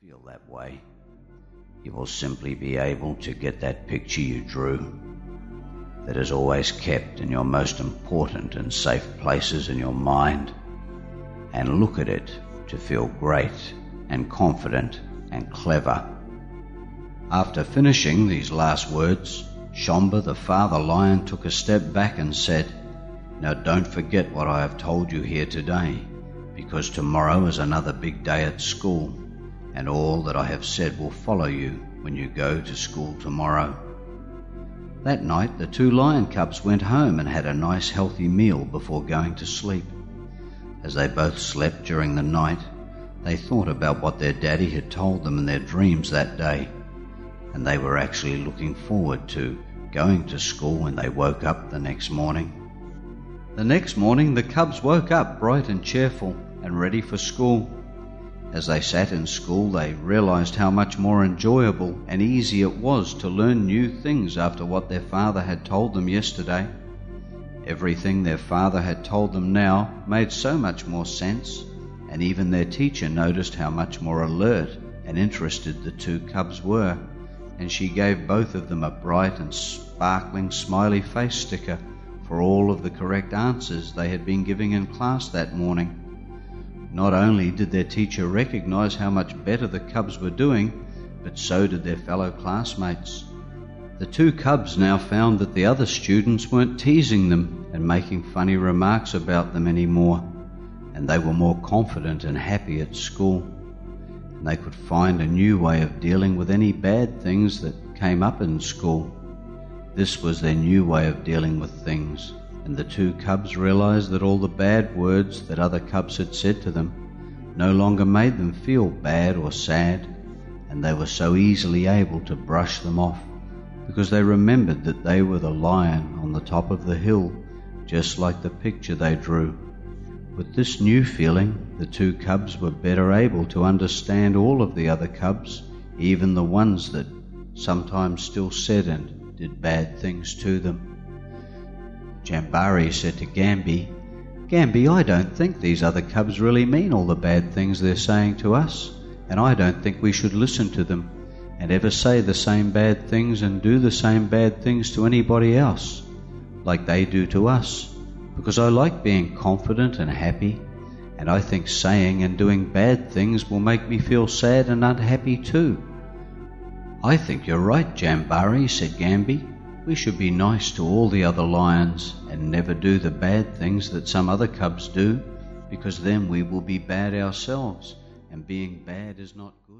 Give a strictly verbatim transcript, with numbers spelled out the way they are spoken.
feel that way, you will simply be able to get that picture you drew that is always kept in your most important and safe places in your mind and look at it to feel great and confident and clever. After finishing these last words, Shomba the father lion took a step back and said, "Now don't forget what I have told you here today, because tomorrow is another big day at school, and all that I have said will follow you when you go to school tomorrow." That night the two lion cubs went home and had a nice healthy meal before going to sleep. As they both slept during the night, they thought about what their daddy had told them in their dreams that day, and they were actually looking forward to going to school when they woke up the next morning. The next morning the cubs woke up bright and cheerful and ready for school. As they sat in school, they realized how much more enjoyable and easy it was to learn new things after what their father had told them yesterday. Everything their father had told them now made so much more sense, and even their teacher noticed how much more alert and interested the two cubs were, and she gave both of them a bright and sparkling smiley face sticker for all of the correct answers they had been giving in class that morning. Not only did their teacher recognize how much better the cubs were doing, but so did their fellow classmates. The two cubs now found that the other students weren't teasing them and making funny remarks about them anymore, and they were more confident and happy at school. And they could find a new way of dealing with any bad things that came up in school. This was their new way of dealing with things, and the two cubs realized that all the bad words that other cubs had said to them no longer made them feel bad or sad, and they were so easily able to brush them off because they remembered that they were the lion on the top of the hill, just like the picture they drew. With this new feeling, the two cubs were better able to understand all of the other cubs, even the ones that sometimes still said and did bad things to them. Jambari said to Gambi, "Gambi, I don't think these other cubs really mean all the bad things they're saying to us, and I don't think we should listen to them and ever say the same bad things and do the same bad things to anybody else, like they do to us, because I like being confident and happy, and I think saying and doing bad things will make me feel sad and unhappy too." "I think you're right, Jambari," said Gambi. "We should be nice to all the other lions and never do the bad things that some other cubs do, because then we will be bad ourselves, and being bad is not good."